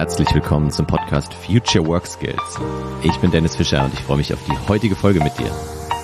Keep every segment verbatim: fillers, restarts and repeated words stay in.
Herzlich willkommen zum Podcast Future Work Skills. Ich bin Dennis Fischer und ich freue mich auf die heutige Folge mit dir.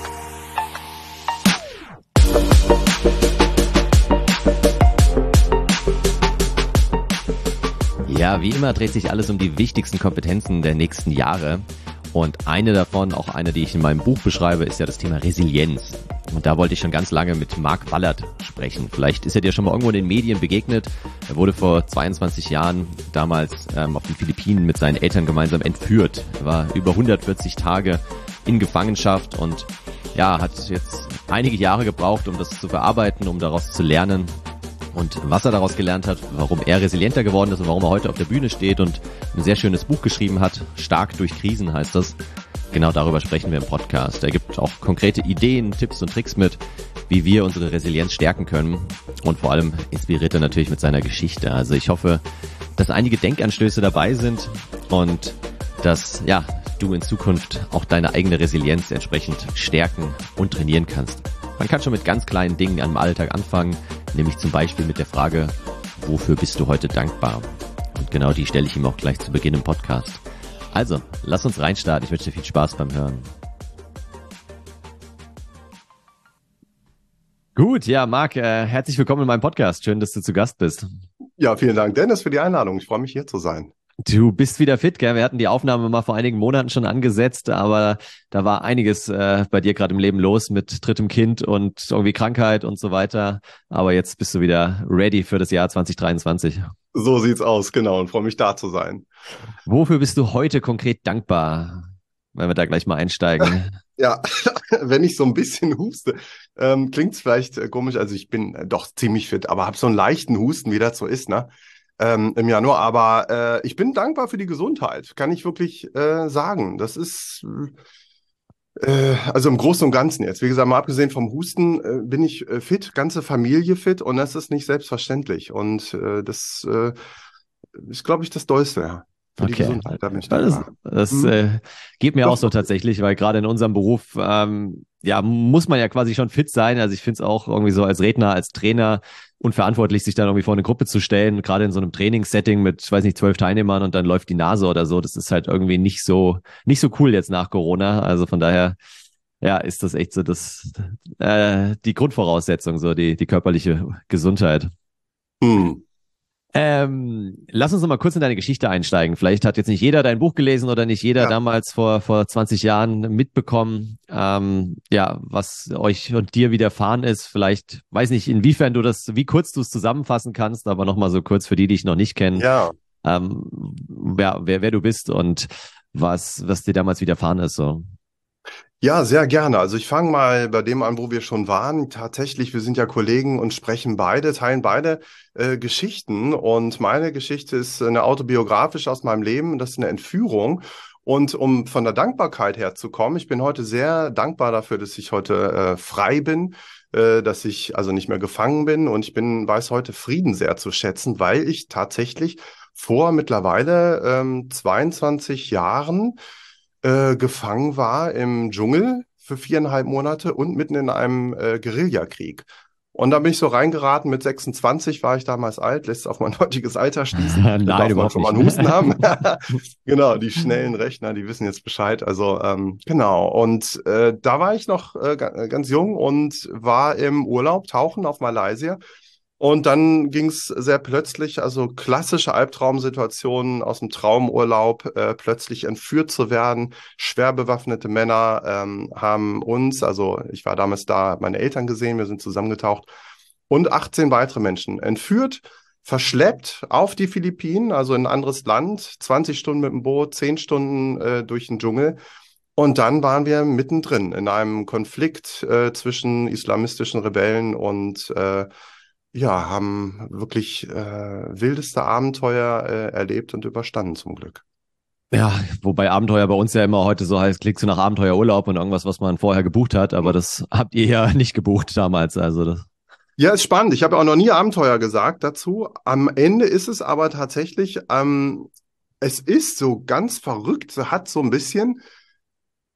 Ja, wie immer dreht sich alles um die wichtigsten Kompetenzen der nächsten Jahre. Und eine davon, auch eine, die ich in meinem Buch beschreibe, ist ja das Thema Resilienz. Und da wollte ich schon ganz lange mit Mark Ballard sprechen. Vielleicht ist er dir schon mal irgendwo in den Medien begegnet. Er wurde vor zweiundzwanzig Jahren damals ähm, auf den Philippinen mit seinen Eltern gemeinsam entführt. Er war über hundertvierzig Tage in Gefangenschaft und ja, hat jetzt einige Jahre gebraucht, um das zu verarbeiten, um daraus zu lernen. Und was er daraus gelernt hat, warum er resilienter geworden ist und warum er heute auf der Bühne steht und ein sehr schönes Buch geschrieben hat. Stark durch Krisen heißt das. Genau darüber sprechen wir im Podcast. Er gibt auch konkrete Ideen, Tipps und Tricks mit, wie wir unsere Resilienz stärken können. Und vor allem inspiriert er natürlich mit seiner Geschichte. Also ich hoffe, dass einige Denkanstöße dabei sind und dass ja du in Zukunft auch deine eigene Resilienz entsprechend stärken und trainieren kannst. Man kann schon mit ganz kleinen Dingen am Alltag anfangen, nämlich zum Beispiel mit der Frage, wofür bist du heute dankbar? Und genau die stelle ich ihm auch gleich zu Beginn im Podcast. Also, lass uns reinstarten. Ich wünsche dir viel Spaß beim Hören. Gut, ja, Marc, äh, herzlich willkommen in meinem Podcast. Schön, dass du zu Gast bist. Ja, vielen Dank, Dennis, für die Einladung. Ich freue mich, hier zu sein. Du bist wieder fit, gell? Wir hatten die Aufnahme mal vor einigen Monaten schon angesetzt, aber da war einiges äh, bei dir gerade im Leben los mit drittem Kind und irgendwie Krankheit und so weiter. Aber jetzt bist du wieder ready für das Jahr zwanzig dreiundzwanzig. So sieht's aus, genau, und freue mich, da zu sein. Wofür bist du heute konkret dankbar, wenn wir da gleich mal einsteigen? Ja, wenn ich so ein bisschen huste, ähm, klingt's vielleicht äh, komisch. Also ich bin äh, doch ziemlich fit, aber habe so einen leichten Husten, wie das so ist, ne? Ähm, im Januar, aber äh, ich bin dankbar für die Gesundheit, kann ich wirklich äh, sagen. Das ist, äh, also im Großen und Ganzen jetzt, wie gesagt, mal abgesehen vom Husten, äh, bin ich äh, fit, ganze Familie fit und das ist nicht selbstverständlich. Und äh, das äh, ist, glaube ich, das Dollste, ja. Für die Okay, Gesundheit, da bin ich das, dankbar. das Hm? äh, geht mir Doch, auch so tatsächlich, weil gerade in unserem Beruf, ähm, ja, muss man ja quasi schon fit sein. Also ich finde es auch irgendwie so als Redner, als Trainer unverantwortlich, sich dann irgendwie vor eine Gruppe zu stellen, gerade in so einem Trainingssetting mit, ich weiß nicht, zwölf Teilnehmern und dann läuft die Nase oder so. Das ist halt irgendwie nicht so, nicht so cool jetzt nach Corona. Also von daher, ja, ist das echt so das, äh, die Grundvoraussetzung, so die, die körperliche Gesundheit. Hm. Ähm, lass uns noch mal kurz in deine Geschichte einsteigen. Vielleicht hat jetzt nicht jeder dein Buch gelesen oder nicht jeder Ja. damals vor vor zwanzig Jahren mitbekommen, ähm, ja, was euch und dir widerfahren ist. Vielleicht, weiß nicht, inwiefern du das, wie kurz du es zusammenfassen kannst, aber noch mal so kurz für die, die dich noch nicht kennen, Ja. ähm, wer, wer, wer du bist und was, was dir damals widerfahren ist, so. Ja, sehr gerne. Also ich fange mal bei dem an, wo wir schon waren. Tatsächlich, wir sind ja Kollegen und sprechen beide, teilen beide äh, Geschichten. Und meine Geschichte ist eine autobiografische aus meinem Leben. Das ist eine Entführung. Und um von der Dankbarkeit herzukommen, ich bin heute sehr dankbar dafür, dass ich heute äh, frei bin, äh, dass ich also nicht mehr gefangen bin. Und ich bin, weiß heute Frieden sehr zu schätzen, weil ich tatsächlich vor mittlerweile ähm, zweiundzwanzig Jahren Äh, gefangen war im Dschungel für viereinhalb Monate und mitten in einem äh, Guerillakrieg. Und da bin ich so reingeraten, mit sechsundzwanzig war ich damals alt, lässt auf mein heutiges Alter schließen. Da Nein, darf man überhaupt schon mal nicht. einen Husten haben. Genau, die schnellen Rechner, die wissen jetzt Bescheid. Also ähm, genau, und äh, da war ich noch äh, ga- ganz jung und war im Urlaub tauchen auf Malaysia. Und dann ging es sehr plötzlich, also klassische Albtraumsituationen aus dem Traumurlaub, äh, plötzlich entführt zu werden. Schwer bewaffnete Männer ähm, haben uns, also ich war damals da, hab meine Eltern gesehen, wir sind zusammengetaucht, und achtzehn weitere Menschen entführt, verschleppt auf die Philippinen, also in ein anderes Land, zwanzig Stunden mit dem Boot, zehn Stunden äh, durch den Dschungel. Und dann waren wir mittendrin in einem Konflikt äh, zwischen islamistischen Rebellen und äh, ja, haben wirklich äh, wildeste Abenteuer äh, erlebt und überstanden zum Glück. Ja, wobei Abenteuer bei uns ja immer heute so heißt, klickst du nach Abenteuerurlaub und irgendwas, was man vorher gebucht hat, aber das habt ihr ja nicht gebucht damals, also das. Ja, ist spannend. Ich habe auch noch nie Abenteuer gesagt dazu. Am Ende ist es aber tatsächlich, ähm, es ist so ganz verrückt, hat so ein bisschen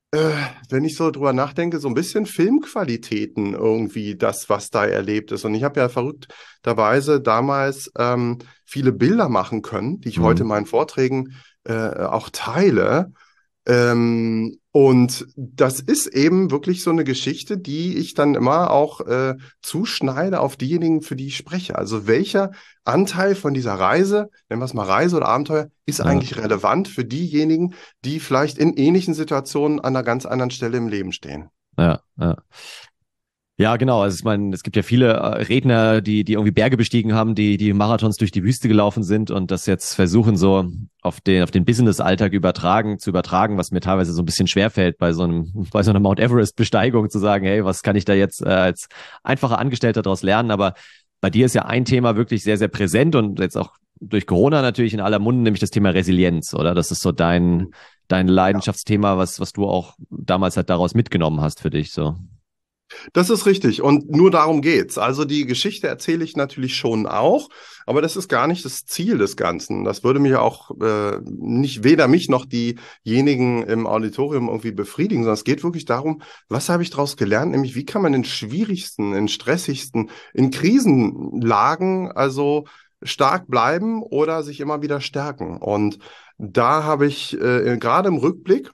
Äh, wenn ich so drüber nachdenke, so ein bisschen Filmqualitäten irgendwie, das, was da erlebt ist. Und ich habe ja verrückterweise damals ähm, viele Bilder machen können, die ich heute in Mhm. meinen Vorträgen äh, auch teile. Ähm, und das ist eben wirklich so eine Geschichte, die ich dann immer auch äh, zuschneide auf diejenigen, für die ich spreche. Also welcher Anteil von dieser Reise, nennen wir es mal Reise oder Abenteuer, ist Ja, eigentlich relevant für diejenigen, die vielleicht in ähnlichen Situationen an einer ganz anderen Stelle im Leben stehen. ja, ja. Ja, genau. Also ich meine, es gibt ja viele äh, Redner, die, die irgendwie Berge bestiegen haben, die, die Marathons durch die Wüste gelaufen sind und das jetzt versuchen, so auf den, auf den Business-Alltag übertragen, zu übertragen, was mir teilweise so ein bisschen schwerfällt, bei so einem, bei so einer Mount Everest-Besteigung zu sagen, hey, was kann ich da jetzt äh, als einfacher Angestellter daraus lernen? Aber bei dir ist ja ein Thema wirklich sehr, sehr präsent und jetzt auch durch Corona natürlich in aller Munde, nämlich das Thema Resilienz, oder? Das ist so dein, dein Ja. Leidenschaftsthema, was, was du auch damals halt daraus mitgenommen hast für dich, so. Das ist richtig. Und nur darum geht's. Also die Geschichte erzähle ich natürlich schon auch, aber das ist gar nicht das Ziel des Ganzen. Das würde mich auch äh, nicht weder mich noch diejenigen im Auditorium irgendwie befriedigen, sondern es geht wirklich darum, was habe ich daraus gelernt, nämlich wie kann man in schwierigsten, in stressigsten, in Krisenlagen also stark bleiben oder sich immer wieder stärken. Und da habe ich äh, gerade im Rückblick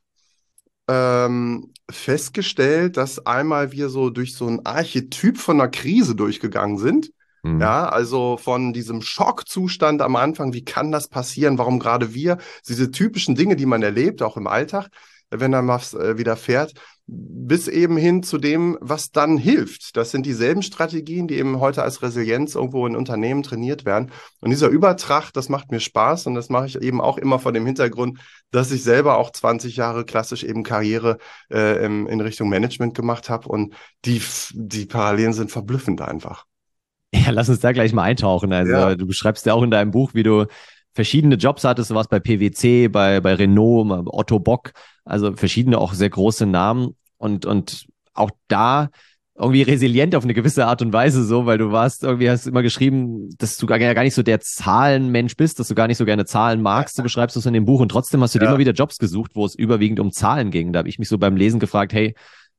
ähm, festgestellt, dass einmal wir so durch so ein Archetyp von einer Krise durchgegangen sind. Mhm. Ja, also von diesem Schockzustand am Anfang, wie kann das passieren? Warum gerade wir? Diese typischen Dinge, die man erlebt, auch im Alltag, wenn dann was äh, widerfährt, bis eben hin zu dem, was dann hilft. Das sind dieselben Strategien, die eben heute als Resilienz irgendwo in Unternehmen trainiert werden. Und dieser Übertracht, das macht mir Spaß und das mache ich eben auch immer vor dem Hintergrund, dass ich selber auch zwanzig Jahre klassisch eben Karriere äh, im, in Richtung Management gemacht habe und die, die Parallelen sind verblüffend einfach. Ja, lass uns da gleich mal eintauchen. Ja, Also du beschreibst ja auch in deinem Buch, wie du verschiedene Jobs hattest. Du warst bei P W C, bei, bei Renault, Otto Bock, also verschiedene auch sehr große Namen und, und auch da irgendwie resilient auf eine gewisse Art und Weise so, weil du warst irgendwie, hast immer geschrieben, dass du gar, ja gar nicht so der Zahlenmensch bist, dass du gar nicht so gerne Zahlen magst, so beschreibst du es in dem Buch und trotzdem hast du dir immer ja. wieder Jobs gesucht, wo es überwiegend um Zahlen ging. Da habe ich mich so beim Lesen gefragt, hey,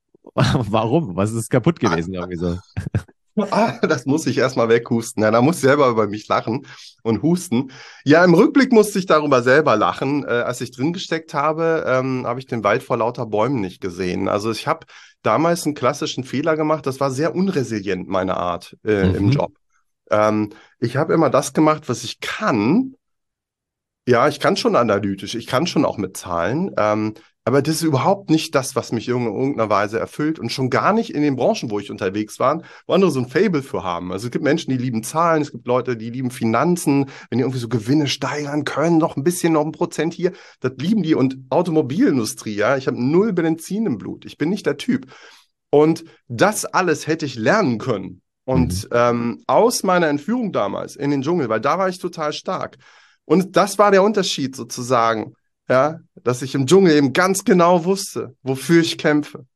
warum? Was ist kaputt gewesen irgendwie so? Ah, das muss ich erstmal weghusten. Ja, da muss ich selber über mich lachen und husten. Ja, im Rückblick musste ich darüber selber lachen. Äh, als ich drin gesteckt habe, ähm, habe ich den Wald vor lauter Bäumen nicht gesehen. Also ich habe damals einen klassischen Fehler gemacht. Das war sehr unresilient, meine Art äh, im Mhm. Job. Ähm, ich habe immer das gemacht, was ich kann. Ja, ich kann schon analytisch, ich kann schon auch mit Zahlen, ähm, aber das ist überhaupt nicht das, was mich in irgendeiner Weise erfüllt und schon gar nicht in den Branchen, wo ich unterwegs war, wo andere so ein Faible für haben. Also es gibt Menschen, die lieben Zahlen, es gibt Leute, die lieben Finanzen, wenn die irgendwie so Gewinne steigern können, noch ein bisschen, noch ein Prozent hier, das lieben die und Automobilindustrie, ja, ich habe null Benzin im Blut, ich bin nicht der Typ. Und das alles hätte ich lernen können. Mhm. Und ähm, aus meiner Entführung damals in den Dschungel, weil da war ich total stark. Und das war der Unterschied sozusagen, ja, dass ich im Dschungel eben ganz genau wusste, wofür ich kämpfe.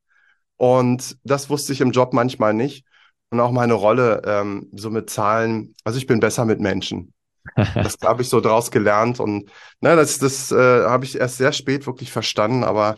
Und das wusste ich im Job manchmal nicht. Und auch meine Rolle ähm, so mit Zahlen, also ich bin besser mit Menschen. Das habe ich so draus gelernt und ne, das, das äh, habe ich erst sehr spät wirklich verstanden, aber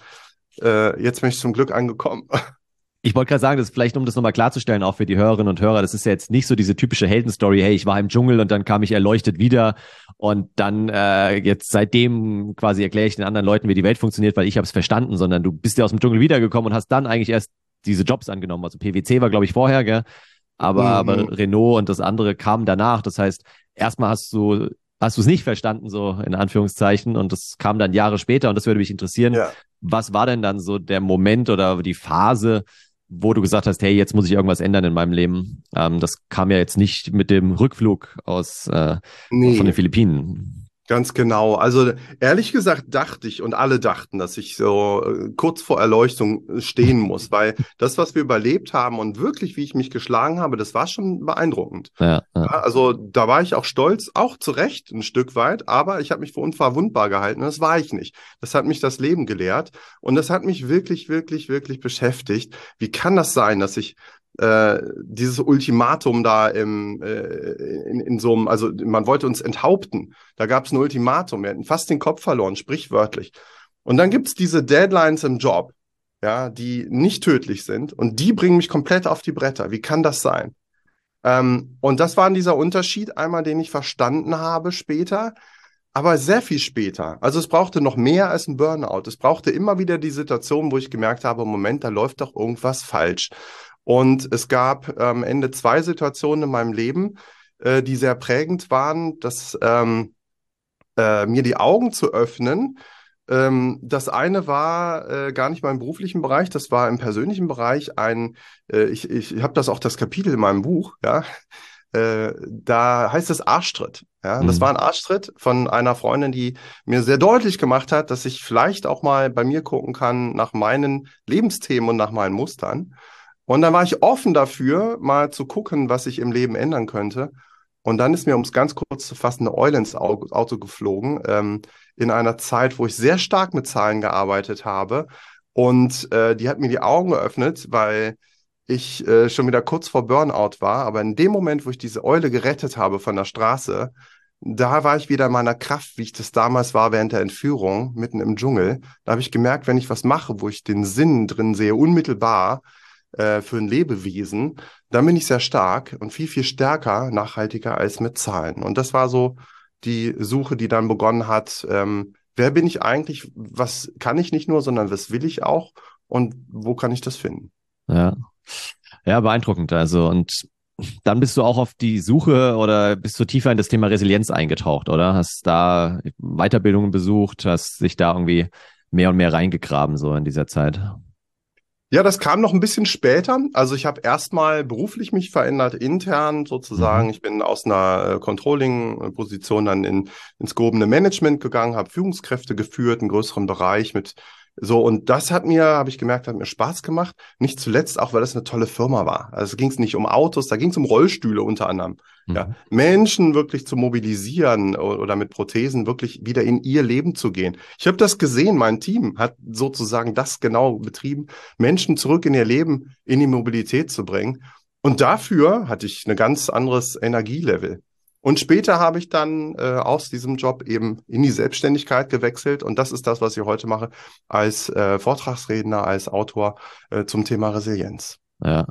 äh, jetzt bin ich zum Glück angekommen. Ich wollte gerade sagen, das ist vielleicht, um das nochmal klarzustellen, auch für die Hörerinnen und Hörer, das ist ja jetzt nicht so diese typische Heldenstory, hey, ich war im Dschungel und dann kam ich erleuchtet wieder und dann äh, jetzt seitdem quasi erkläre ich den anderen Leuten, wie die Welt funktioniert, weil ich habe es verstanden, sondern du bist ja aus dem Dschungel wiedergekommen und hast dann eigentlich erst diese Jobs angenommen. Also P W C war, glaube ich, vorher, gell? Aber, Mhm. aber Renault und das andere kamen danach. Das heißt, erstmal hast du hast du es nicht verstanden, so in Anführungszeichen, und das kam dann Jahre später und das würde mich interessieren. Ja. Was war denn dann so der Moment oder die Phase, wo du gesagt hast, hey, jetzt muss ich irgendwas ändern in meinem Leben? Ähm, das kam ja jetzt nicht mit dem Rückflug aus äh, von den Nee. Philippinen. Ganz genau. Also ehrlich gesagt dachte ich und alle dachten, dass ich so äh, kurz vor Erleuchtung äh, stehen muss, weil das, was wir überlebt haben und wirklich, wie ich mich geschlagen habe, das war schon beeindruckend. Ja, ja. Ja, also da war ich auch stolz, auch zu Recht ein Stück weit, aber ich habe mich für unverwundbar gehalten. Das war ich nicht. Das hat mich das Leben gelehrt und das hat mich wirklich, wirklich, wirklich beschäftigt. Wie kann das sein, dass ich äh, dieses Ultimatum da im, äh, in, in so einem, also man wollte uns enthaupten. Da gab es ein Ultimatum. Wir hätten fast den Kopf verloren, sprichwörtlich. Und dann gibt es diese Deadlines im Job. ja, die nicht tödlich sind und die bringen mich komplett auf die Bretter. Wie kann das sein? Ähm, und das war dieser Unterschied einmal, den ich verstanden habe später, aber sehr viel später. Also es brauchte noch mehr als ein Burnout. Es brauchte immer wieder die Situation, wo ich gemerkt habe, Moment, da läuft doch irgendwas falsch. Und es gab am Ende zwei Situationen in meinem Leben, äh, die sehr prägend waren, dass ähm, äh, mir die Augen zu öffnen. Ähm, das eine war äh, gar nicht mal im beruflichen Bereich, das war im persönlichen Bereich ein, äh, ich, ich, ich habe das auch das Kapitel in meinem Buch, ja, äh, da heißt es Arschtritt. Ja, das war Mhm. ein Arschtritt von einer Freundin, die mir sehr deutlich gemacht hat, dass ich vielleicht auch mal bei mir gucken kann nach meinen Lebensthemen und nach meinen Mustern. Und dann war ich offen dafür, mal zu gucken, was ich im Leben ändern könnte. Und dann ist mir, um es ganz kurz zu fassen, eine Eule ins Au- Auto geflogen, ähm, in einer Zeit, wo ich sehr stark mit Zahlen gearbeitet habe. Und äh, die hat mir die Augen geöffnet, weil ich äh, schon wieder kurz vor Burnout war. Aber in dem Moment, wo ich diese Eule gerettet habe von der Straße, da war ich wieder in meiner Kraft, wie ich das damals war während der Entführung, mitten im Dschungel. Da habe ich gemerkt, wenn ich was mache, wo ich den Sinn drin sehe, unmittelbar, äh, für ein Lebewesen, dann bin ich sehr stark und viel, viel stärker, nachhaltiger als mit Zahlen. Und das war so die Suche, die dann begonnen hat. Ähm, wer bin ich eigentlich? Was kann ich nicht nur, sondern was will ich auch? Und wo kann ich das finden? Ja. Ja, beeindruckend. Also, und dann bist du auch auf die Suche oder bist du tiefer in das Thema Resilienz eingetaucht, oder? Hast da Weiterbildungen besucht, hast dich da irgendwie mehr und mehr reingegraben, so in dieser Zeit. Ja, das kam noch ein bisschen später. Also ich habe erstmal beruflich mich verändert, intern sozusagen. Mhm. Ich bin aus einer äh, Controlling-Position dann in, ins gehobene Management gegangen, habe Führungskräfte geführt, einen größeren Bereich mit so. Und das hat mir, habe ich gemerkt, hat mir Spaß gemacht. Nicht zuletzt auch, weil das eine tolle Firma war. Also ging es nicht um Autos, da ging es um Rollstühle unter anderem. Ja, Mhm. Menschen wirklich zu mobilisieren o- oder mit Prothesen wirklich wieder in ihr Leben zu gehen. Ich habe das gesehen, mein Team hat sozusagen das genau betrieben. Menschen zurück in ihr Leben, in die Mobilität zu bringen. Und dafür hatte ich ein ganz anderes Energielevel. Und später habe ich dann äh, aus diesem Job eben in die Selbstständigkeit gewechselt. Und das ist das, was ich heute mache, als äh, Vortragsredner, als Autor äh, zum Thema Resilienz. Ja.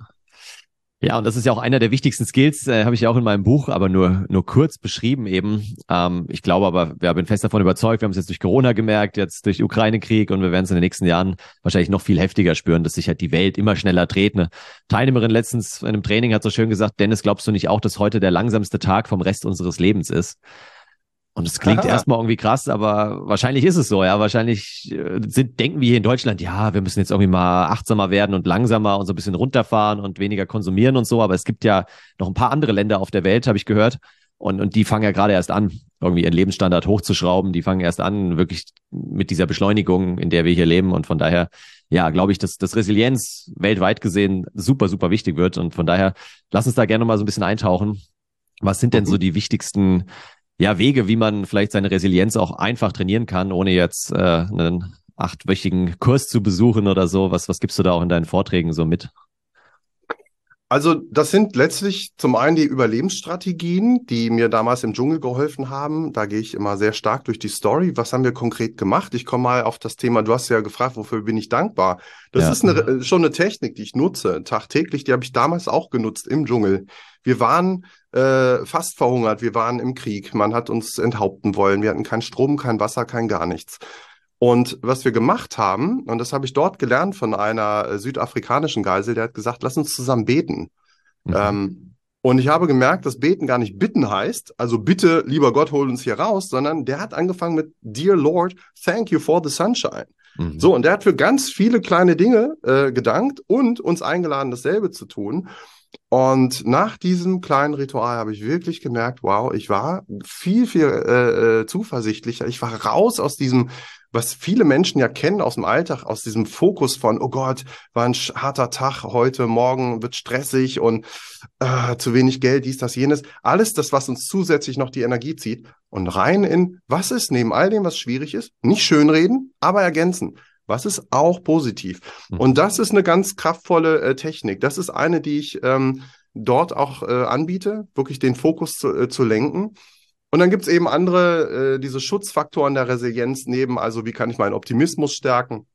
Ja, und das ist ja auch einer der wichtigsten Skills, äh, habe ich ja auch in meinem Buch, aber nur nur kurz beschrieben eben. Ähm, ich glaube aber, ja, bin fest davon überzeugt, wir haben es jetzt durch Corona gemerkt, jetzt durch Ukraine-Krieg und wir werden es in den nächsten Jahren wahrscheinlich noch viel heftiger spüren, dass sich halt die Welt immer schneller dreht. Eine Teilnehmerin letztens in einem Training hat so schön gesagt, Dennis, glaubst du nicht auch, dass heute der langsamste Tag vom Rest unseres Lebens ist? Und es klingt Haha. erstmal irgendwie krass, aber wahrscheinlich ist es so, ja. Wahrscheinlich äh, sind, denken wir hier in Deutschland, ja, wir müssen jetzt irgendwie mal achtsamer werden und langsamer und so ein bisschen runterfahren und weniger konsumieren und so. Aber es gibt ja noch ein paar andere Länder auf der Welt, habe ich gehört. Und, und die fangen ja gerade erst an, irgendwie ihren Lebensstandard hochzuschrauben. Die fangen erst an, wirklich mit dieser Beschleunigung, in der wir hier leben. Und von daher, ja, glaube ich, dass, dass Resilienz weltweit gesehen super, super wichtig wird. Und von daher, lass uns da gerne mal so ein bisschen eintauchen. Was sind denn so Mhm. die wichtigsten ja, Wege, wie man vielleicht seine Resilienz auch einfach trainieren kann, ohne jetzt äh, einen achtwöchigen Kurs zu besuchen oder so? Was, was gibst du da auch in deinen Vorträgen so mit? Also das sind letztlich zum einen die Überlebensstrategien, die mir damals im Dschungel geholfen haben. Da gehe ich immer sehr stark durch die Story. Was haben wir konkret gemacht? Ich komme mal auf das Thema, du hast ja gefragt, wofür bin ich dankbar? Das Ja. ist eine, schon eine Technik, die ich nutze, tagtäglich. Die habe ich damals auch genutzt im Dschungel. Wir waren äh, fast verhungert, wir waren im Krieg. Man hat uns enthaupten wollen. Wir hatten keinen Strom, kein Wasser, kein gar nichts. Und was wir gemacht haben, und das habe ich dort gelernt von einer äh, südafrikanischen Geisel, der hat gesagt, lass uns zusammen beten. Mhm. Ähm, und ich habe gemerkt, dass beten gar nicht bitten heißt, also bitte, lieber Gott, hol uns hier raus, sondern der hat angefangen mit Dear Lord, thank you for the sunshine. Mhm. So, und der hat für ganz viele kleine Dinge äh, gedankt und uns eingeladen, dasselbe zu tun. Und nach diesem kleinen Ritual habe ich wirklich gemerkt, wow, ich war viel, viel äh, äh, zuversichtlicher. Ich war raus aus diesem, was viele Menschen ja kennen aus dem Alltag, aus diesem Fokus von, oh Gott, war ein sch- harter Tag heute, morgen wird stressig und äh, zu wenig Geld, dies, das, jenes. Alles das, was uns zusätzlich noch die Energie zieht. Und rein in, was ist neben all dem, was schwierig ist, nicht schönreden, aber ergänzen. Was ist auch positiv? Mhm. Und das ist eine ganz kraftvolle äh, Technik. Das ist eine, die ich ähm, dort auch äh, anbiete, wirklich den Fokus zu, äh, zu lenken. Und dann gibt es eben andere, äh, diese Schutzfaktoren der Resilienz neben, also wie kann ich meinen Optimismus stärken?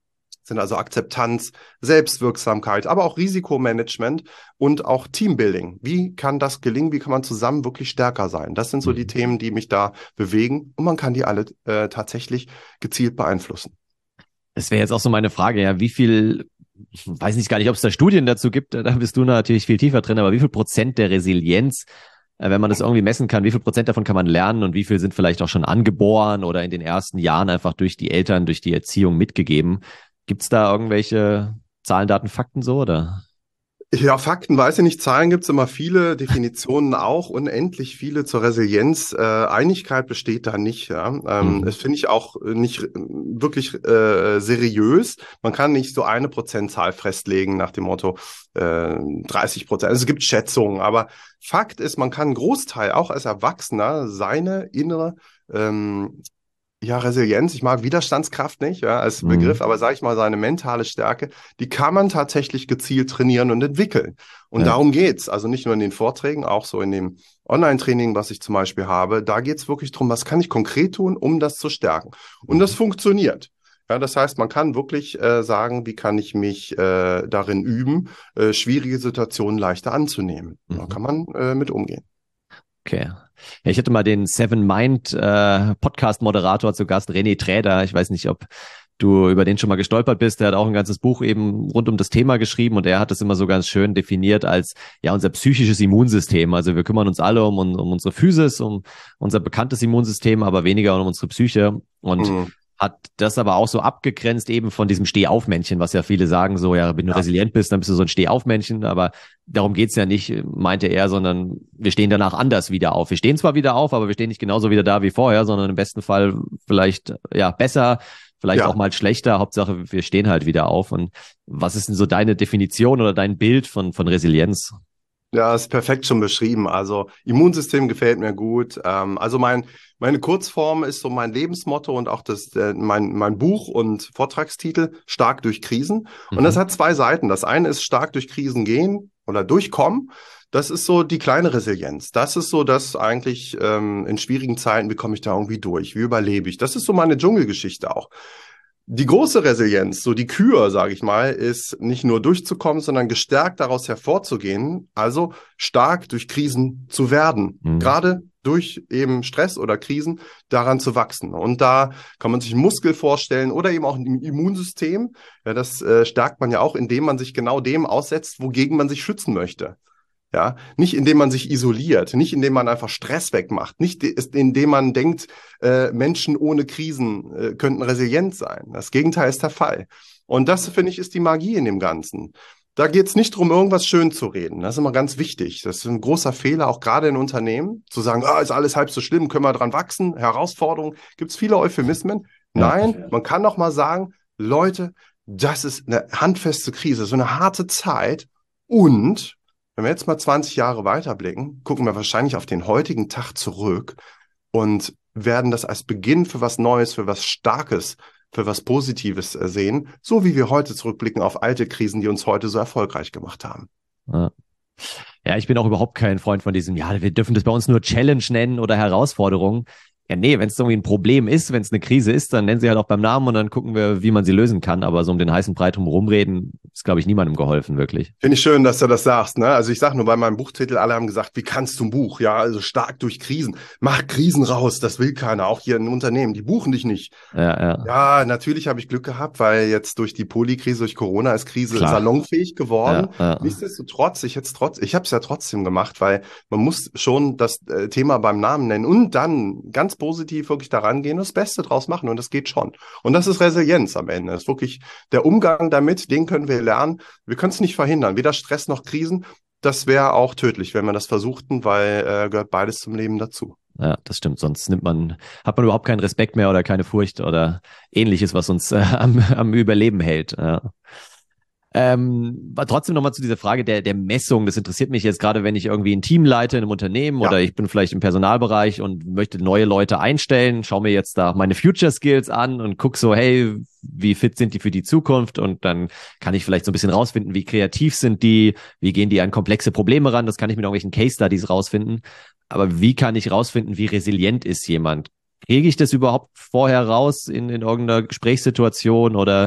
sind also Akzeptanz, Selbstwirksamkeit, aber auch Risikomanagement und auch Teambuilding. Wie kann das gelingen? Wie kann man zusammen wirklich stärker sein? Das sind so die Themen, die mich da bewegen und man kann die alle äh, tatsächlich gezielt beeinflussen. Das wäre jetzt auch so meine Frage, ja, wie viel, ich weiß nicht gar nicht, ob es da Studien dazu gibt, da bist du natürlich viel tiefer drin, aber wie viel Prozent der Resilienz, äh, wenn man das irgendwie messen kann, wie viel Prozent davon kann man lernen und wie viel sind vielleicht auch schon angeboren oder in den ersten Jahren einfach durch die Eltern, durch die Erziehung mitgegeben? Gibt's da irgendwelche Zahlen, Daten, Fakten so, oder? Ja, Fakten weiß ich nicht, Zahlen gibt es immer viele, Definitionen auch, unendlich viele zur Resilienz. Äh, Einigkeit besteht da nicht. Ja? Ähm, Mhm. Das finde ich auch nicht äh, wirklich äh, seriös. Man kann nicht so eine Prozentzahl festlegen nach dem Motto äh, dreißig Prozent. Also es gibt Schätzungen, aber Fakt ist, man kann einen Großteil, auch als Erwachsener, seine innere ähm, ja, Resilienz, ich mag Widerstandskraft nicht, ja, als Mhm. Begriff, aber sage ich mal, seine mentale Stärke, die kann man tatsächlich gezielt trainieren und entwickeln. Und Ja. darum geht's. Also nicht nur in den Vorträgen, auch so in dem Online-Training, was ich zum Beispiel habe, da geht's wirklich drum, was kann ich konkret tun, um das zu stärken. Und das Mhm. funktioniert. Ja, das heißt, man kann wirklich äh, sagen, wie kann ich mich äh, darin üben, äh, schwierige Situationen leichter anzunehmen. Da Mhm. kann man äh, mit umgehen. Okay. Ja, ich hatte mal den Seven Mind äh, Podcast-Moderator zu Gast, René Träder. Ich weiß nicht, ob du über den schon mal gestolpert bist. Der hat auch ein ganzes Buch eben rund um das Thema geschrieben und er hat es immer so ganz schön definiert als ja unser psychisches Immunsystem. Also wir kümmern uns alle um, um unsere Physis, um unser bekanntes Immunsystem, aber weniger um unsere Psyche. Und Mhm. hat das aber auch so abgegrenzt eben von diesem Stehaufmännchen, was ja viele sagen, so, ja, wenn du Ja. resilient bist, dann bist du so ein Stehaufmännchen, aber darum geht's ja nicht, meinte er, sondern wir stehen danach anders wieder auf. Wir stehen zwar wieder auf, aber wir stehen nicht genauso wieder da wie vorher, sondern im besten Fall vielleicht, ja, besser, vielleicht auch Ja. mal schlechter, Hauptsache wir stehen halt wieder auf. Und was ist denn so deine Definition oder dein Bild von, von Resilienz? Ja, ist perfekt schon beschrieben. Also Immunsystem gefällt mir gut. Ähm, also mein, meine Kurzform ist so mein Lebensmotto und auch das, äh, mein, mein Buch und Vortragstitel, Stark durch Krisen. Und das Mhm. hat zwei Seiten. Das eine ist stark durch Krisen gehen oder durchkommen. Das ist so die kleine Resilienz. Das ist so das eigentlich ähm, in schwierigen Zeiten, wie komme ich da irgendwie durch? Wie überlebe ich? Das ist so meine Dschungelgeschichte auch. Die große Resilienz, so die Kür, sage ich mal, ist nicht nur durchzukommen, sondern gestärkt daraus hervorzugehen, also stark durch Krisen zu werden. Mhm. Gerade durch eben Stress oder Krisen daran zu wachsen. Und da kann man sich einen Muskel vorstellen oder eben auch ein Immunsystem. Ja, das äh, stärkt man ja auch, indem man sich genau dem aussetzt, wogegen man sich schützen möchte. Ja, nicht indem man sich isoliert, nicht indem man einfach Stress wegmacht, nicht indem man denkt, äh, Menschen ohne Krisen äh, könnten resilient sein. Das Gegenteil ist der Fall. Und das, finde ich, ist die Magie in dem Ganzen. Da geht es nicht darum, irgendwas schön zu reden. Das ist immer ganz wichtig. Das ist ein großer Fehler, auch gerade in Unternehmen, zu sagen, ah, ist alles halb so schlimm, können wir dran wachsen, Herausforderungen. Gibt es viele Euphemismen? Ja. Nein, man kann doch mal sagen, Leute, das ist eine handfeste Krise, so eine harte Zeit und wenn wir jetzt mal zwanzig Jahre weiterblicken, gucken wir wahrscheinlich auf den heutigen Tag zurück und werden das als Beginn für was Neues, für was Starkes, für was Positives sehen, so wie wir heute zurückblicken auf alte Krisen, die uns heute so erfolgreich gemacht haben. Ja. Ja, ich bin auch überhaupt kein Freund von diesem, ja, wir dürfen das bei uns nur Challenge nennen oder Herausforderung. Ja, nee, wenn es irgendwie ein Problem ist, wenn es eine Krise ist, dann nennen sie halt auch beim Namen und dann gucken wir, wie man sie lösen kann. Aber so um den heißen Brei drum rumreden, ist, glaube ich, niemandem geholfen, wirklich. Finde ich schön, dass du das sagst. Ne? Also ich sage nur bei meinem Buchtitel, alle haben gesagt, wie kannst du ein Buch? Ja, also stark durch Krisen. Mach Krisen raus, das will keiner, auch hier in Unternehmen, die buchen dich nicht. Ja, ja, Ja, natürlich habe ich Glück gehabt, weil jetzt durch die Polikrise, durch Corona ist Krise klar. salonfähig geworden. Ja, ja. Nichtsdestotrotz, ich hätte trotz, ich habe es ja trotzdem gemacht, weil man muss schon das äh, Thema beim Namen nennen und dann ganz positiv wirklich daran gehen und das Beste draus machen und das geht schon. Und das ist Resilienz am Ende. Das ist wirklich der Umgang damit, den können wir lernen. Wir können es nicht verhindern, weder Stress noch Krisen. Das wäre auch tödlich, wenn wir das versuchten, weil äh, gehört beides zum Leben dazu. Ja, das stimmt. Sonst nimmt man, hat man überhaupt keinen Respekt mehr oder keine Furcht oder ähnliches, was uns äh, am, am Überleben hält. Ja. Ähm, aber trotzdem nochmal zu dieser Frage der, der Messung. Das interessiert mich jetzt gerade, wenn ich irgendwie ein Team leite in einem Unternehmen Ja. oder ich bin vielleicht im Personalbereich und möchte neue Leute einstellen, schaue mir jetzt da meine Future Skills an und guck so, hey, wie fit sind die für die Zukunft? Und dann kann ich vielleicht so ein bisschen rausfinden, wie kreativ sind die, wie gehen die an komplexe Probleme ran? Das kann ich mit irgendwelchen Case Studies rausfinden. Aber wie kann ich rausfinden, wie resilient ist jemand? Kriege ich das überhaupt vorher raus in, in irgendeiner Gesprächssituation oder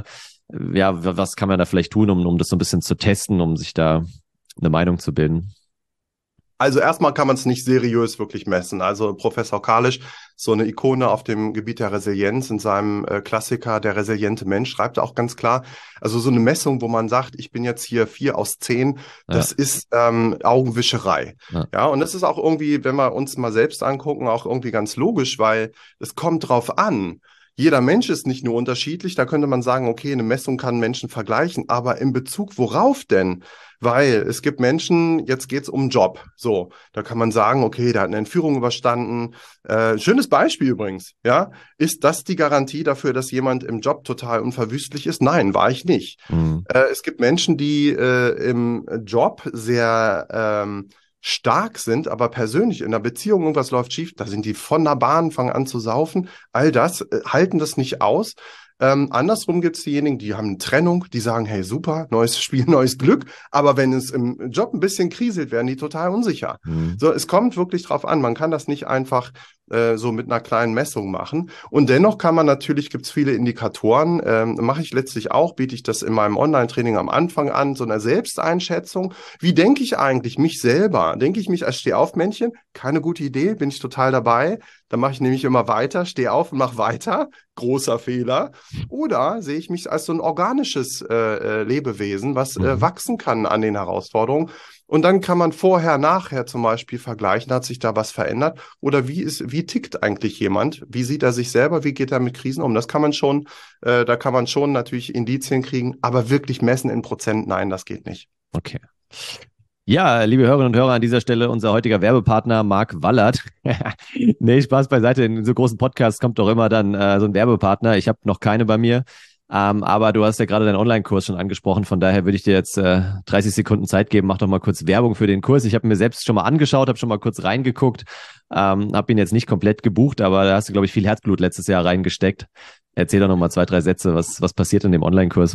ja, was kann man da vielleicht tun, um, um das so ein bisschen zu testen, um sich da eine Meinung zu bilden? Also erstmal kann man es nicht seriös wirklich messen. Also Professor Kalisch, so eine Ikone auf dem Gebiet der Resilienz, in seinem äh, Klassiker Der resiliente Mensch, schreibt er auch ganz klar, also so eine Messung, wo man sagt, ich bin jetzt hier vier aus zehn, das ja. ist ähm, Augenwischerei. Ja. ja, und das ist auch irgendwie, wenn wir uns mal selbst angucken, auch irgendwie ganz logisch, weil es kommt drauf an. Jeder Mensch ist nicht nur unterschiedlich, da könnte man sagen, okay, eine Messung kann Menschen vergleichen, aber in Bezug worauf denn? Weil es gibt Menschen, jetzt geht's um Job. So, da kann man sagen, okay, der hat eine Entführung überstanden. Äh, schönes Beispiel übrigens, ja. Ist das die Garantie dafür, dass jemand im Job total unverwüstlich ist? Nein, war ich nicht. Mhm. Äh, es gibt Menschen, die äh, im Job sehr ähm, stark sind, aber persönlich in der Beziehung irgendwas läuft schief, da sind die von der Bahn, fangen an zu saufen. All das, äh, halten das nicht aus. Ähm, andersrum gibt es diejenigen, die haben eine Trennung, die sagen, hey, super, neues Spiel, neues Glück. Aber wenn es im Job ein bisschen kriselt, werden die total unsicher. Mhm. So, es kommt wirklich drauf an. Man kann das nicht einfach äh, so mit einer kleinen Messung machen. Und dennoch kann man natürlich, gibt es viele Indikatoren, ähm, mache ich letztlich auch, biete ich das in meinem Online-Training am Anfang an, so eine Selbsteinschätzung. Wie denke ich eigentlich mich selber? Denke ich mich als Stehaufmännchen? Keine gute Idee, bin ich total dabei. Dann mache ich nämlich immer weiter, stehe auf und mache weiter. Großer Fehler. Oder sehe ich mich als so ein organisches äh, Lebewesen, was äh, mhm. wachsen kann an den Herausforderungen. Und dann kann man vorher, nachher zum Beispiel vergleichen, hat sich da was verändert? Oder wie ist, wie tickt eigentlich jemand? Wie sieht er sich selber? Wie geht er mit Krisen um? Das kann man schon, äh, da kann man schon natürlich Indizien kriegen, aber wirklich messen in Prozent, nein, das geht nicht. Okay. Ja, liebe Hörerinnen und Hörer, an dieser Stelle unser heutiger Werbepartner Mark Wallert. Nee, Spaß beiseite. In so großen Podcasts kommt doch immer dann äh, so ein Werbepartner. Ich habe noch keine bei mir. Ähm, aber du hast ja gerade deinen Online-Kurs schon angesprochen. Von daher würde ich dir jetzt äh, dreißig Sekunden Zeit geben. Mach doch mal kurz Werbung für den Kurs. Ich habe mir selbst schon mal angeschaut, habe schon mal kurz reingeguckt. Ähm, habe ihn jetzt nicht komplett gebucht, aber da hast du, glaube ich, viel Herzblut letztes Jahr reingesteckt. Erzähl doch noch mal zwei, drei Sätze. Was, was passiert in dem Online-Kurs?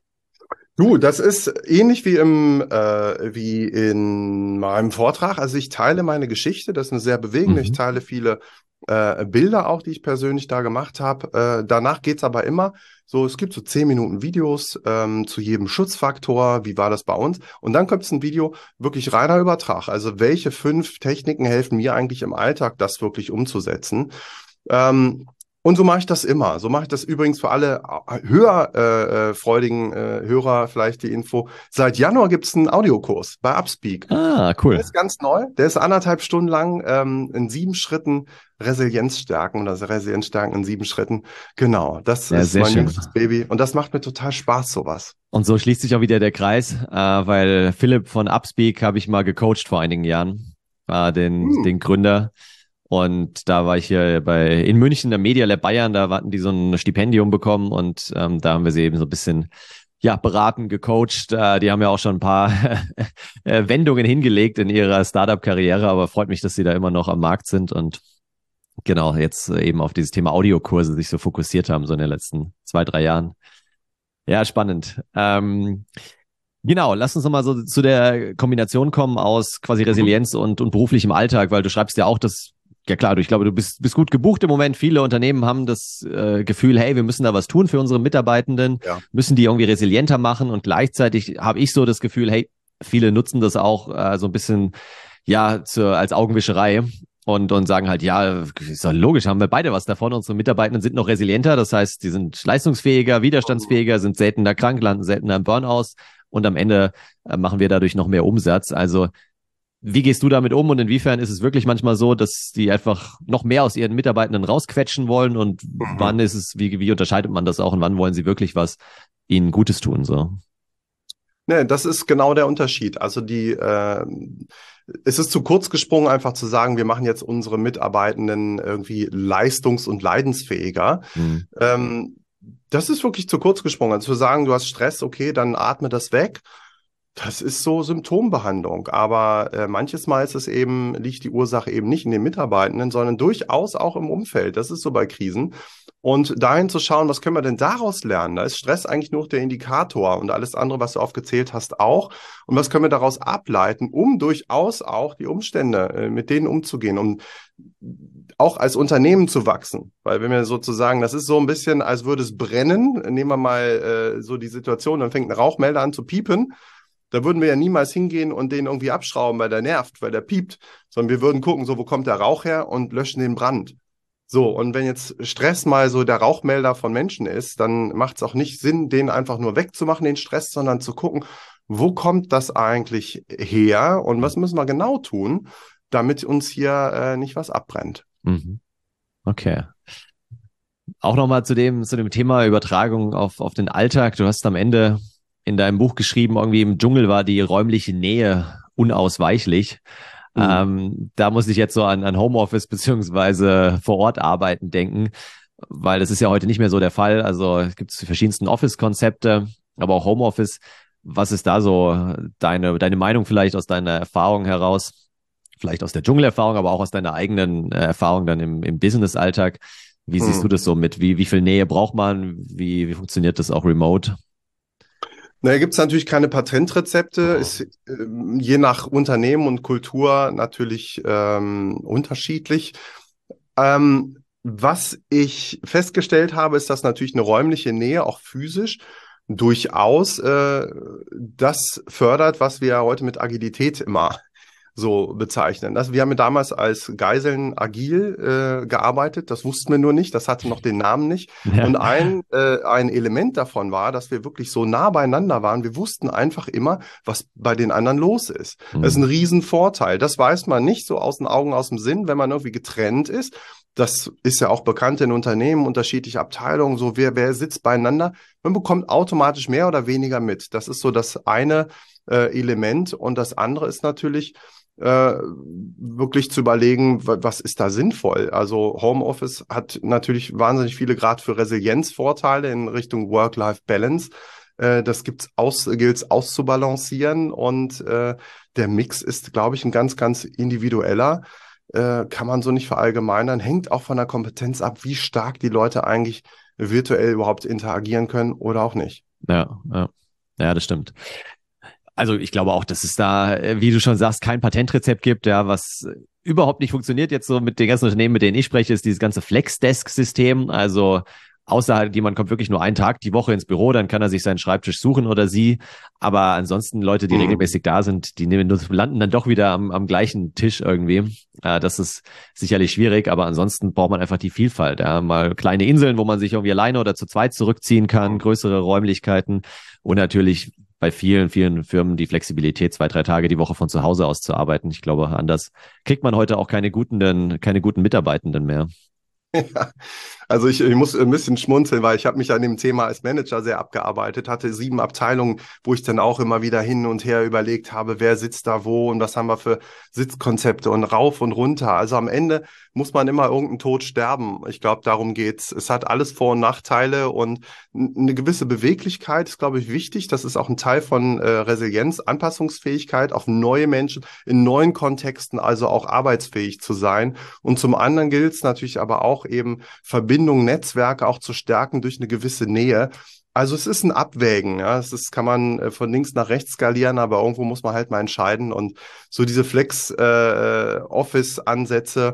Du, das ist ähnlich wie im äh, wie in meinem Vortrag. Also ich teile meine Geschichte, das ist eine sehr bewegende. Mhm. Ich teile viele äh, Bilder auch, die ich persönlich da gemacht habe. Äh, danach geht's aber immer so, es gibt so zehn Minuten Videos ähm, zu jedem Schutzfaktor. Wie war das bei uns? Und dann kommt ein Video, wirklich reiner Übertrag. Also welche fünf Techniken helfen mir eigentlich im Alltag, das wirklich umzusetzen? Ähm, Und so mache ich das immer. So mache ich das übrigens für alle hörfreudigen äh, äh, Hörer, vielleicht die Info. Seit Januar gibt es einen Audiokurs bei Upspeak. Ah, cool. Der ist ganz neu. Der ist anderthalb Stunden lang ähm, in sieben Schritten Resilienz stärken oder Resilienz stärken in sieben Schritten. Genau, das ja, ist mein schön. jüngstes Baby. Und das macht mir total Spaß, sowas. Und so schließt sich auch wieder der Kreis, äh, weil Philipp von Upspeak habe ich mal gecoacht vor einigen Jahren, äh, den, hm. den Gründer. Und da war ich hier bei in München, der Media Lab Bayern, da hatten die so ein Stipendium bekommen und ähm, da haben wir sie eben so ein bisschen ja beraten, gecoacht. Äh, die haben ja auch schon ein paar äh, Wendungen hingelegt in ihrer Startup-Karriere, aber freut mich, dass sie da immer noch am Markt sind und genau jetzt eben auf dieses Thema Audiokurse sich so fokussiert haben, so in den letzten zwei, drei Jahren. Ja, spannend. Ähm, Genau, lass uns nochmal so zu der Kombination kommen aus quasi Resilienz und, und beruflichem Alltag, weil du schreibst ja auch, dass, ja klar, du, ich glaube, du bist, bist gut gebucht im Moment. Viele Unternehmen haben das äh, Gefühl, hey, wir müssen da was tun für unsere Mitarbeitenden, ja. müssen die irgendwie resilienter machen und gleichzeitig habe ich so das Gefühl, hey, viele nutzen das auch äh, so ein bisschen, ja, zu, als Augenwischerei. Und, und sagen halt, ja, ist doch logisch, haben wir beide was davon. Unsere Mitarbeitenden sind noch resilienter, das heißt, die sind leistungsfähiger, widerstandsfähiger, sind seltener krank, landen seltener im Burnout. Und am Ende äh, machen wir dadurch noch mehr Umsatz. Also wie gehst du damit um und inwiefern ist es wirklich manchmal so, dass die einfach noch mehr aus ihren Mitarbeitenden rausquetschen wollen und mhm. wann ist es, wie, wie unterscheidet man das auch und wann wollen sie wirklich was ihnen Gutes tun? So. Ne, das ist genau der Unterschied. Also die, äh, es ist zu kurz gesprungen, einfach zu sagen, wir machen jetzt unsere Mitarbeitenden irgendwie leistungs- und leidensfähiger. Mhm. Ähm, Das ist wirklich zu kurz gesprungen. Also zu sagen, du hast Stress, okay, dann atme das weg. Das ist so Symptombehandlung, aber äh, manches Mal ist es eben, liegt die Ursache eben nicht in den Mitarbeitenden, sondern durchaus auch im Umfeld. Das ist so bei Krisen. Und dahin zu schauen, was können wir denn daraus lernen? Da ist Stress eigentlich nur der Indikator und alles andere, was du aufgezählt hast, auch. Und was können wir daraus ableiten, um durchaus auch die Umstände, äh, mit denen umzugehen, um auch als Unternehmen zu wachsen. Weil wenn wir sozusagen, das ist so ein bisschen, als würde es brennen. Nehmen wir mal äh, so die Situation, dann fängt ein Rauchmelder an zu piepen. Da würden wir ja niemals hingehen und den irgendwie abschrauben, weil der nervt, weil der piept, sondern wir würden gucken, so, wo kommt der Rauch her und löschen den Brand. So, und wenn jetzt Stress mal so der Rauchmelder von Menschen ist, dann macht es auch nicht Sinn, den einfach nur wegzumachen, den Stress, sondern zu gucken, wo kommt das eigentlich her und was müssen wir genau tun, damit uns hier äh, nicht was abbrennt. Mhm. Okay. Auch nochmal zu dem, zu dem Thema Übertragung auf, auf den Alltag. Du hast am Ende in deinem Buch geschrieben, irgendwie im Dschungel war die räumliche Nähe unausweichlich. Mhm. Ähm, da muss ich jetzt so an, an Homeoffice beziehungsweise vor Ort arbeiten denken, weil das ist ja heute nicht mehr so der Fall. Also es gibt die verschiedensten Office-Konzepte, aber auch Homeoffice. Was ist da so deine, deine Meinung vielleicht aus deiner Erfahrung heraus? Vielleicht aus der Dschungelerfahrung, aber auch aus deiner eigenen äh, Erfahrung dann im, im Business-Alltag. Wie siehst Mhm. du das so mit? Wie, wie viel Nähe braucht man? Wie, wie funktioniert das auch remote? Naja, gibt es natürlich keine Patentrezepte, ist ähm, je nach Unternehmen und Kultur natürlich ähm, unterschiedlich. Ähm, was ich festgestellt habe, ist, dass natürlich eine räumliche Nähe, auch physisch, durchaus äh, das fördert, was wir ja heute mit Agilität immer so bezeichnen. Das, wir haben ja damals als Geiseln agil äh, gearbeitet, das wussten wir nur nicht, das hatte noch den Namen nicht. Ja. Und ein, äh, ein Element davon war, dass wir wirklich so nah beieinander waren. Wir wussten einfach immer, was bei den anderen los ist. Das ist ein Riesenvorteil. Das weiß man nicht so aus den Augen, aus dem Sinn, wenn man irgendwie getrennt ist. Das ist ja auch bekannt in Unternehmen, unterschiedliche Abteilungen, so wer, wer sitzt beieinander. Man bekommt automatisch mehr oder weniger mit. Das ist so das eine äh, Element. Und das andere ist natürlich, äh, wirklich zu überlegen, was ist da sinnvoll. Also Homeoffice hat natürlich wahnsinnig viele Grad für Resilienzvorteile in Richtung Work-Life-Balance. Äh, das gibt's aus, gilt's auszubalancieren und äh, der Mix ist, glaube ich, ein ganz, ganz individueller. Äh, kann man so nicht verallgemeinern. Hängt auch von der Kompetenz ab, wie stark die Leute eigentlich virtuell überhaupt interagieren können oder auch nicht. Ja, ja. Ja, das stimmt. Also ich glaube auch, dass es da, wie du schon sagst, kein Patentrezept gibt, ja, was überhaupt nicht funktioniert jetzt so mit den ganzen Unternehmen, mit denen ich spreche, ist dieses ganze Flexdesk-System. Also außer jemand kommt wirklich nur einen Tag die Woche ins Büro, dann kann er sich seinen Schreibtisch suchen oder sie. Aber ansonsten Leute, die Mhm. regelmäßig da sind, die nehmen, landen dann doch wieder am, am gleichen Tisch irgendwie. Äh, das ist sicherlich schwierig, aber ansonsten braucht man einfach die Vielfalt. Ja. Mal kleine Inseln, wo man sich irgendwie alleine oder zu zweit zurückziehen kann, größere Räumlichkeiten und natürlich bei vielen, vielen Firmen die Flexibilität, zwei, drei Tage die Woche von zu Hause aus zu arbeiten. Ich glaube, anders kriegt man heute auch keine guten, keine guten Mitarbeitenden mehr. Ja, also ich, ich muss ein bisschen schmunzeln, weil ich habe mich an dem Thema als Manager sehr abgearbeitet, hatte sieben Abteilungen, wo ich dann auch immer wieder hin und her überlegt habe, wer sitzt da wo und was haben wir für Sitzkonzepte und rauf und runter. Also am Ende muss man immer irgendeinen Tod sterben. Ich glaube, darum geht's. Es hat alles Vor- und Nachteile und eine gewisse Beweglichkeit ist, glaube ich, wichtig. Das ist auch ein Teil von äh, Resilienz, Anpassungsfähigkeit auf neue Menschen in neuen Kontexten, also auch arbeitsfähig zu sein. Und zum anderen gilt es natürlich aber auch eben Verbindungen, Netzwerke auch zu stärken durch eine gewisse Nähe. Also es ist ein Abwägen, ja. Es ist, kann man von links nach rechts skalieren, aber irgendwo muss man halt mal entscheiden. Und so diese Flex-Office-Ansätze,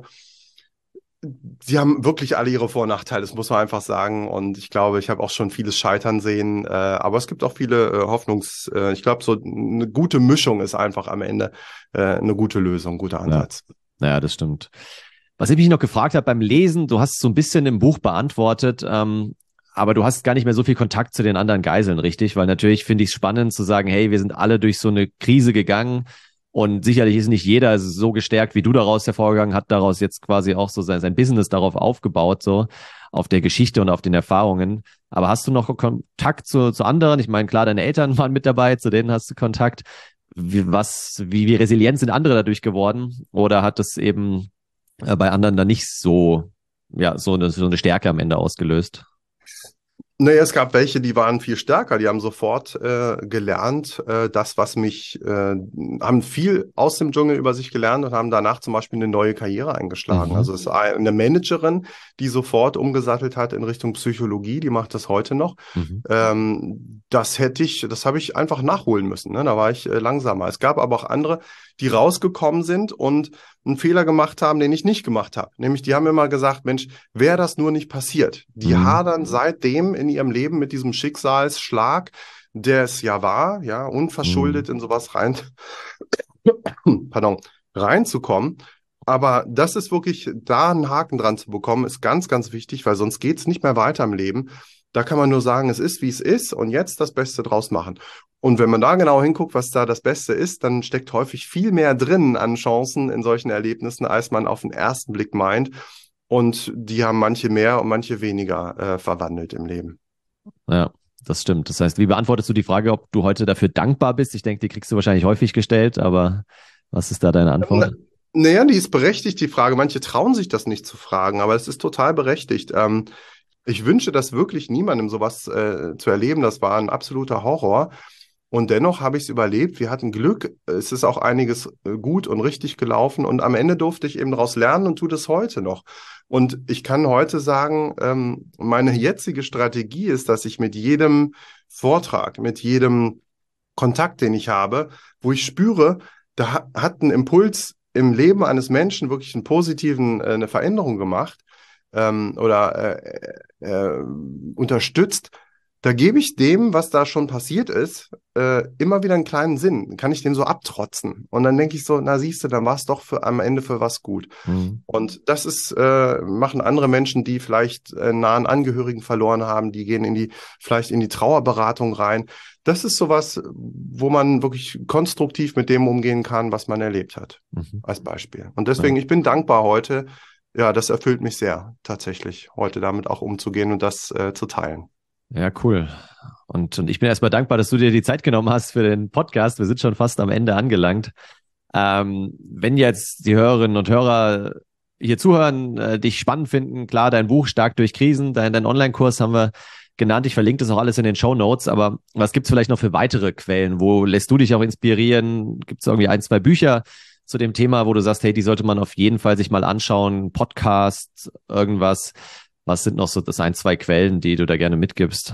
die haben wirklich alle ihre Vor- und Nachteile, das muss man einfach sagen. Und ich glaube, ich habe auch schon vieles scheitern sehen. Äh, aber es gibt auch viele äh, Hoffnungs-, äh, ich glaube, so eine gute Mischung ist einfach am Ende äh, eine gute Lösung, ein guter Ansatz. Ja, ja, das stimmt. Was ich mich noch gefragt habe beim Lesen, du hast so ein bisschen im Buch beantwortet, ähm, aber du hast gar nicht mehr so viel Kontakt zu den anderen Geiseln, richtig? Weil natürlich finde ich es spannend zu sagen, hey, wir sind alle durch so eine Krise gegangen und sicherlich ist nicht jeder so gestärkt, wie du daraus hervorgegangen, hat daraus jetzt quasi auch so sein, sein Business darauf aufgebaut, so auf der Geschichte und auf den Erfahrungen. Aber hast du noch Kontakt zu, zu anderen? Ich meine, klar, deine Eltern waren mit dabei, zu denen hast du Kontakt. Wie, was, wie, wie resilient sind andere dadurch geworden? Oder hat das eben bei anderen dann nicht so, ja, so eine, so eine Stärke am Ende ausgelöst? Naja, es gab welche, die waren viel stärker, die haben sofort äh, gelernt, äh, das, was mich, äh, haben viel aus dem Dschungel über sich gelernt und haben danach zum Beispiel eine neue Karriere eingeschlagen. Mhm. Also es ist eine Managerin, die sofort umgesattelt hat in Richtung Psychologie, die macht das heute noch. Mhm. Ähm, das hätte ich, das habe ich einfach nachholen müssen, ne? Da war ich äh, langsamer. Es gab aber auch andere, die rausgekommen sind und einen Fehler gemacht haben, den ich nicht gemacht habe. Nämlich, die haben immer gesagt, Mensch, wäre das nur nicht passiert. Die Mhm. hadern seitdem in ihrem Leben mit diesem Schicksalsschlag, der es ja war, ja, unverschuldet Mhm. in sowas rein, pardon, reinzukommen. Aber das ist wirklich, da einen Haken dran zu bekommen, ist ganz, ganz wichtig, weil sonst geht's nicht mehr weiter im Leben. Da kann man nur sagen, es ist, wie es ist und jetzt das Beste draus machen. Und wenn man da genau hinguckt, was da das Beste ist, dann steckt häufig viel mehr drin an Chancen in solchen Erlebnissen, als man auf den ersten Blick meint. Und die haben manche mehr und manche weniger äh, verwandelt im Leben. Ja, das stimmt. Das heißt, wie beantwortest du die Frage, ob du heute dafür dankbar bist? Ich denke, die kriegst du wahrscheinlich häufig gestellt, aber was ist da deine Antwort? Naja, die ist berechtigt, die Frage. Manche trauen sich das nicht zu fragen, aber es ist total berechtigt. Ähm, ich wünsche das wirklich niemandem, sowas äh, zu erleben. Das war ein absoluter Horror. Und dennoch habe ich es überlebt. Wir hatten Glück. Es ist auch einiges äh, gut und richtig gelaufen. Und am Ende durfte ich eben daraus lernen und tue das heute noch. Und ich kann heute sagen, ähm, meine jetzige Strategie ist, dass ich mit jedem Vortrag, mit jedem Kontakt, den ich habe, wo ich spüre, da ha- hat ein Impuls im Leben eines Menschen wirklich einen positiven, äh, eine Veränderung gemacht ähm, oder äh, äh, unterstützt, da gebe ich dem, was da schon passiert ist, äh, immer wieder einen kleinen Sinn. Kann ich dem so abtrotzen. Und dann denke ich so, na siehst du, dann war es doch für, am Ende für was gut. Mhm. Und das ist, äh, machen andere Menschen, die vielleicht äh, nahen Angehörigen verloren haben, die gehen in die, vielleicht in die Trauerberatung rein. Das ist sowas, wo man wirklich konstruktiv mit dem umgehen kann, was man erlebt hat, Mhm. als Beispiel. Und deswegen, ich bin dankbar heute. Ja, das erfüllt mich sehr, tatsächlich, heute damit auch umzugehen und das äh, zu teilen. Ja, cool. Und, und ich bin erstmal dankbar, dass du dir die Zeit genommen hast für den Podcast. Wir sind schon fast am Ende angelangt. Ähm, wenn jetzt die Hörerinnen und Hörer hier zuhören, äh, dich spannend finden, klar, dein Buch Stark durch Krisen, dein, dein Online-Kurs haben wir genannt. Ich verlinke das auch alles in den Shownotes. Aber was gibt's vielleicht noch für weitere Quellen? Wo lässt du dich auch inspirieren? Gibt's irgendwie ein, zwei Bücher zu dem Thema, wo du sagst, hey, die sollte man auf jeden Fall sich mal anschauen? Podcast, irgendwas? Was sind noch so das ein, zwei Quellen, die du da gerne mitgibst?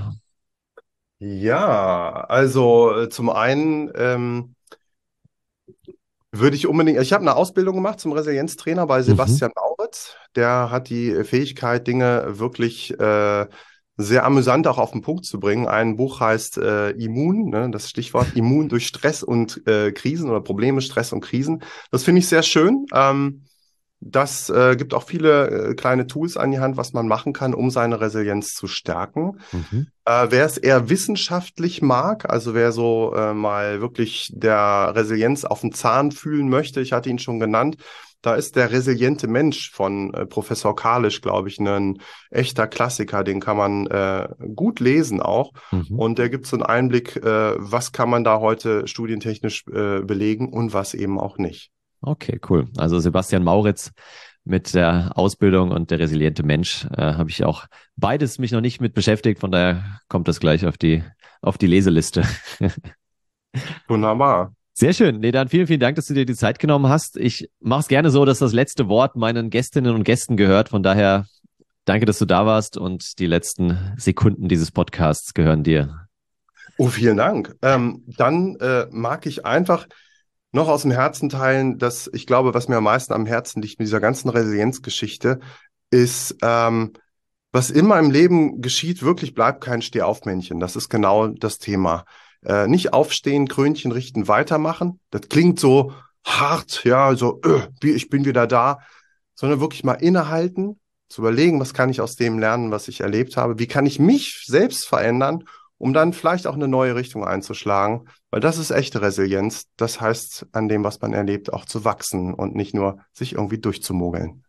Ja, also äh, zum einen ähm, würde ich unbedingt, ich habe eine Ausbildung gemacht zum Resilienztrainer bei Mhm. Sebastian Mauritz. Der hat die Fähigkeit, Dinge wirklich äh, sehr amüsant auch auf den Punkt zu bringen. Ein Buch heißt äh, Immun, ne, das Stichwort Immun durch Stress und äh, Krisen oder Probleme, Stress und Krisen. Das finde ich sehr schön. Ähm, Das äh, gibt auch viele äh, kleine Tools an die Hand, was man machen kann, um seine Resilienz zu stärken. Mhm. Äh, wer es eher wissenschaftlich mag, also wer so äh, mal wirklich der Resilienz auf den Zahn fühlen möchte, ich hatte ihn schon genannt, da ist der resiliente Mensch von äh, Professor Kalisch, glaube ich, ein echter Klassiker, den kann man äh, gut lesen auch. Mhm. Und der gibt so einen Einblick, äh, was kann man da heute studientechnisch äh, belegen und was eben auch nicht. Okay, cool. Also Sebastian Mauritz mit der Ausbildung und der resiliente Mensch äh, habe ich auch beides mich noch nicht mit beschäftigt. Von daher kommt das gleich auf die auf die Leseliste. Wunderbar. Sehr schön. Nee, dann vielen, vielen Dank, dass du dir die Zeit genommen hast. Ich mache es gerne so, dass das letzte Wort meinen Gästinnen und Gästen gehört. Von daher danke, dass du da warst und die letzten Sekunden dieses Podcasts gehören dir. Oh, vielen Dank. Ähm, dann äh, mag ich einfach noch aus dem Herzen teilen, dass ich glaube, was mir am meisten am Herzen liegt mit dieser ganzen Resilienzgeschichte, ist, ähm, was immer im Leben geschieht, wirklich bleibt kein Stehaufmännchen. Das ist genau das Thema. Äh, nicht aufstehen, Krönchen richten, weitermachen. Das klingt so hart, ja, so, öh, wie, ich bin wieder da, sondern wirklich mal innehalten, zu überlegen, was kann ich aus dem lernen, was ich erlebt habe, wie kann ich mich selbst verändern, um dann vielleicht auch eine neue Richtung einzuschlagen, weil das ist echte Resilienz. Das heißt, an dem, was man erlebt, auch zu wachsen und nicht nur sich irgendwie durchzumogeln.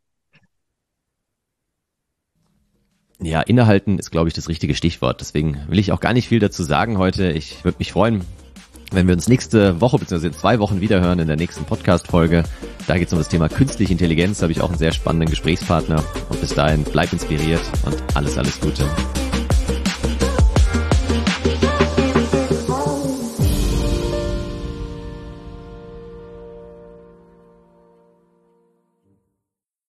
Ja, innehalten ist, glaube ich, das richtige Stichwort. Deswegen will ich auch gar nicht viel dazu sagen heute. Ich würde mich freuen, wenn wir uns nächste Woche bzw. in zwei Wochen wiederhören in der nächsten Podcast-Folge. Da geht es um das Thema künstliche Intelligenz. Da habe ich auch einen sehr spannenden Gesprächspartner. Und bis dahin, bleib inspiriert und alles, alles Gute.